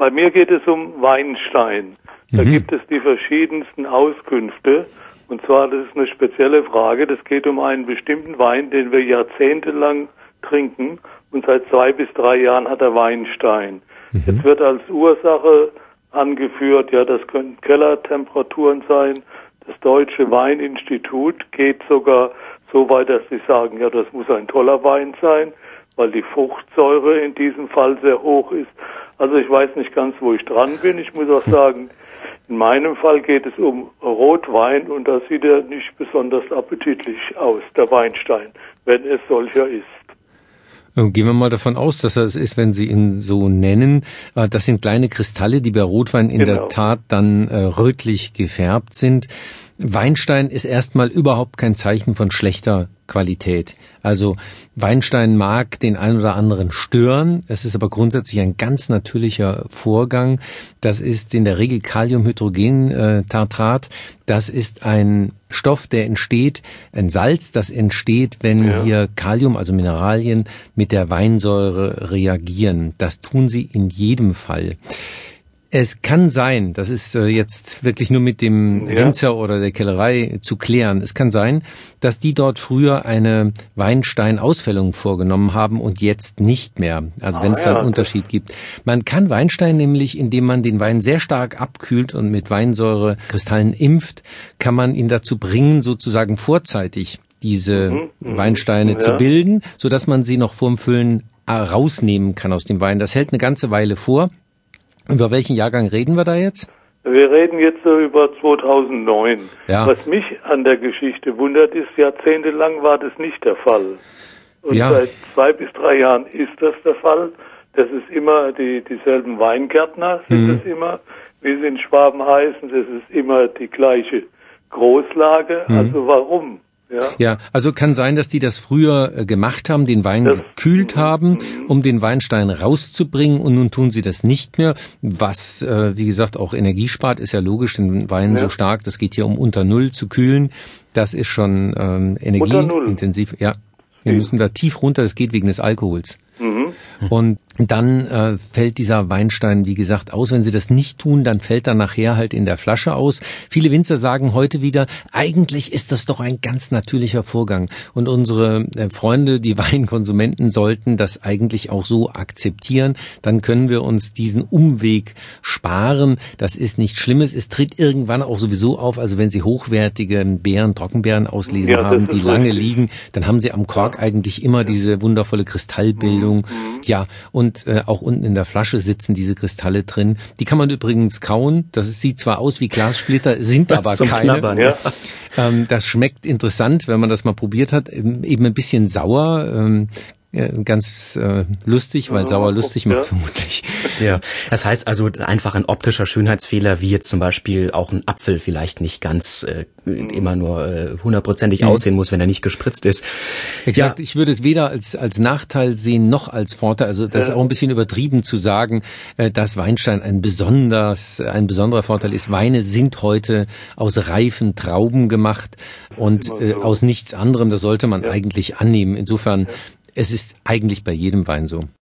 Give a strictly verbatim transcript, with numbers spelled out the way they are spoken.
Bei mir geht es um Weinstein. Da mhm. gibt es die verschiedensten Auskünfte. Und zwar, das ist eine spezielle Frage. Das geht um einen bestimmten Wein, den wir jahrzehntelang trinken. Und seit zwei bis drei Jahren hat er Weinstein. Mhm. Jetzt wird als Ursache angeführt, ja, das können Kellertemperaturen sein. Das Deutsche Weininstitut geht sogar so weit, dass sie sagen, ja, das muss ein toller Wein sein, weil die Fruchtsäure in diesem Fall sehr hoch ist. Also ich weiß nicht ganz, wo ich dran bin. Ich muss auch sagen, in meinem Fall geht es um Rotwein und da sieht er nicht besonders appetitlich aus, der Weinstein, wenn es solcher ist. Gehen wir mal davon aus, dass er es ist, wenn Sie ihn so nennen. Das sind kleine Kristalle, die bei Rotwein in genau. der Tat dann äh, rötlich gefärbt sind. Weinstein ist erstmal überhaupt kein Zeichen von schlechter Qualität. Also Weinstein mag den einen oder anderen stören. Es ist aber grundsätzlich ein ganz natürlicher Vorgang. Das ist in der Regel Kaliumhydrogentartrat. Das ist ein Stoff, der entsteht, ein Salz, das entsteht, wenn ja. hier Kalium, also Mineralien, mit der Weinsäure reagieren. Das tun sie in jedem Fall. Es kann sein, das ist jetzt wirklich nur mit dem ja. Winzer oder der Kellerei zu klären, es kann sein, dass die dort früher eine Weinsteinausfällung vorgenommen haben und jetzt nicht mehr. Also ah, wenn es da einen ja. Unterschied gibt. Man kann Weinstein nämlich, indem man den Wein sehr stark abkühlt und mit Weinsäurekristallen impft, kann man ihn dazu bringen, sozusagen vorzeitig diese mhm, Weinsteine ja. zu bilden, sodass man sie noch vorm Füllen rausnehmen kann aus dem Wein. Das hält eine ganze Weile vor. Über welchen Jahrgang reden wir da jetzt? Wir reden jetzt so über zweitausendneun. Ja. Was mich an der Geschichte wundert, ist, jahrzehntelang war das nicht der Fall. Und ja. seit zwei bis drei Jahren ist das der Fall. Das ist immer die dieselben Weingärtner, sind mhm. es immer, wie sie in Schwaben heißen. Das ist immer die gleiche Großlage. Mhm. Also warum? Ja. ja, also kann sein, dass die das früher äh, gemacht haben, den Wein das, gekühlt haben, um den Weinstein rauszubringen und nun tun sie das nicht mehr, was, äh, wie gesagt, auch Energie spart, ist ja logisch, den Wein ja. so stark, das geht hier um unter Null zu kühlen, das ist schon ähm, energieintensiv. Ja, wir müssen da tief runter, das geht wegen des Alkohols. Mhm. Und dann äh, fällt dieser Weinstein, wie gesagt, aus. Wenn sie das nicht tun, dann fällt er nachher halt in der Flasche aus. Viele Winzer sagen heute wieder, eigentlich ist das doch ein ganz natürlicher Vorgang. Und unsere äh, Freunde, die Weinkonsumenten, sollten das eigentlich auch so akzeptieren. Dann können wir uns diesen Umweg sparen. Das ist nichts Schlimmes. Es tritt irgendwann auch sowieso auf. Also wenn Sie hochwertige Beeren, Trockenbeeren auslesen ja, haben, die lange richtig. liegen, dann haben Sie am Kork eigentlich immer diese wundervolle Kristallbildung. Mhm. Ja, und äh, auch unten in der Flasche sitzen diese Kristalle drin. Die kann man übrigens kauen. Das sieht zwar aus wie Glassplitter, sind aber keine. Knabbern, ja. ähm, das schmeckt interessant, wenn man das mal probiert hat. Eben ein bisschen sauer. Ähm, ganz äh, lustig, weil sauer lustig macht ja. vermutlich. Ja, das heißt also einfach ein optischer Schönheitsfehler, wie jetzt zum Beispiel auch ein Apfel vielleicht nicht ganz äh, immer nur äh, hundertprozentig mhm. aussehen muss, wenn er nicht gespritzt ist. Exakt, ja. Ich würde es weder als als Nachteil sehen noch als Vorteil. Also das ja. ist auch ein bisschen übertrieben zu sagen, äh, dass Weinstein ein besonders ein besonderer Vorteil ist. Weine sind heute aus reifen Trauben gemacht und äh, aus nichts anderem. Das sollte man ja. eigentlich annehmen. Insofern ja. es ist eigentlich bei jedem Wein so.